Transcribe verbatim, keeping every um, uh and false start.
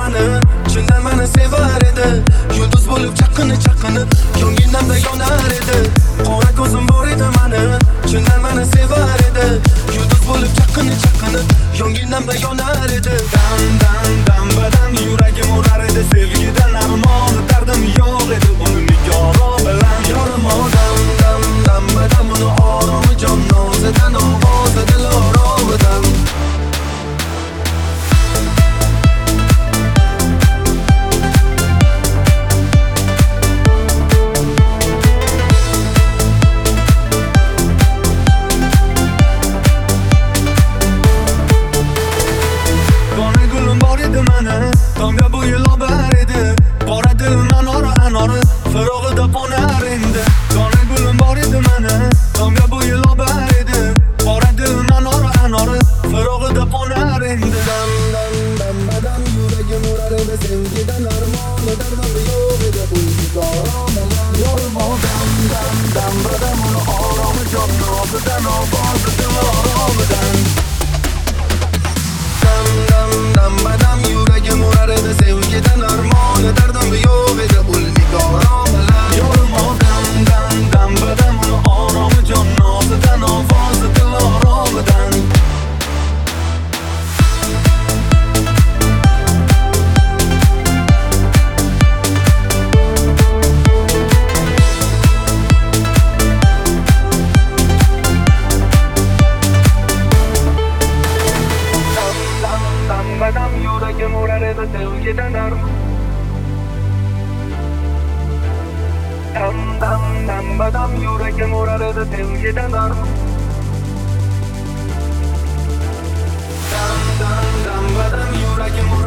mani, chindan meni sevar edi. Yulduz bo'lib chaqinib chaqinib ko'nglimda yonar edi. Qora ko'zim bor edi mani, chindan meni sevar edi. Yulduz bo'lib chaqinib chaqinib ko'nglimda yonar edi. Dam dam dam badam yuragim urar edi. Sevgidan armon dardim yo'q edi. Uni nigoro bilan yorim odam. Dam dam badam uni oromi jon nozidan ovozi dil oromidan. Tomga bo'yi lobar edi. Qora dilim anori anori firog'ida qo'nar endi. Dona gulim bor edi mani, tomga bo'yi lobar edi. Qora dilim anori anori firog'ida qo'nar endi. Dam dam dam badam yuragim urar edi. Sevgidan armoni dardim yo'q edi. Uyqoromadan yorim odam. Dam dam badam uni oromi jon nozidan ovozi dil oromidan. Dam dam dam badam yuragim urar edi. Sevgidan armoni dardim yo'q edi. Ul nigoro bilan yorim odam. Dam dam badam uni oromi jon nozidan ovozi dil oromidan. Badam yuragim urar edi. Sevgidan armon. Dam dam dam badam yuragim urar edi. Sevgidan armon. Dam dam dam badam yuragim urar edi.